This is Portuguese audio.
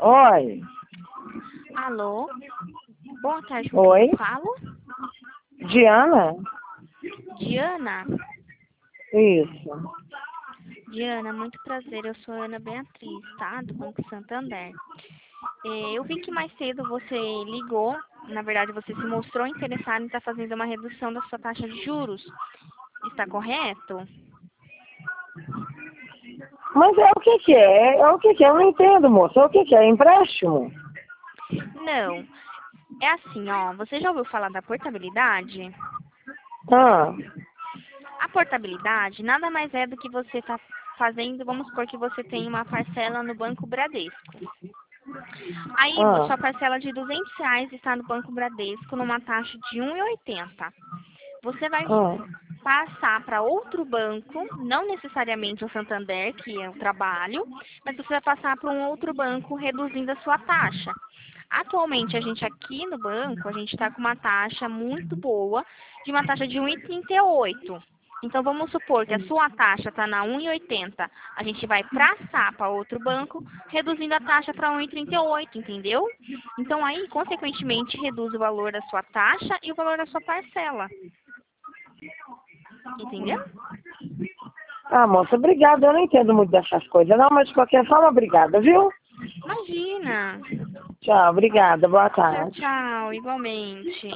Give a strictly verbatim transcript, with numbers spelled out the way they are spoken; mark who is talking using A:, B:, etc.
A: Oi.
B: Alô? Boa tarde, com quem
A: Oi.
B: eu falo?
A: Diana?
B: Diana?
A: Isso.
B: Diana, muito prazer. Eu sou a Ana Beatriz, tá? Do Banco Santander. É, eu vi que mais cedo você ligou. Na verdade, você se mostrou interessado em estar fazendo uma redução da sua taxa de juros. Está correto?
A: Mas é o que que é? É o que que é? Eu não entendo, moça. É o que que é? Empréstimo?
B: Não. É assim, ó. Você já ouviu falar da portabilidade?
A: Ah.
B: A portabilidade nada mais é do que você está fazendo. Vamos supor que você tem uma parcela no Banco Bradesco. Aí,
A: Ah.
B: sua parcela de duzentos reais está no Banco Bradesco numa taxa de um e oitenta. Você vai
A: Ah.
B: passar para outro banco, não necessariamente o Santander, que é o trabalho, mas você vai passar para um outro banco reduzindo a sua taxa. Atualmente, a gente aqui no banco, a gente está com uma taxa muito boa, de uma taxa de um e trinta e oito. Então, vamos supor que a sua taxa está na um e oitenta. A gente vai passar para outro banco, reduzindo a taxa para um e trinta e oito, entendeu? Então, aí, consequentemente, reduz o valor da sua taxa e o valor da sua parcela. Entendeu?
A: Ah, moça, obrigada. Eu não entendo muito dessas coisas, não, mas de qualquer forma, obrigada, viu?
B: Imagina.
A: Tchau, obrigada. Boa
B: Tchau,
A: tarde.
B: tchau. Igualmente.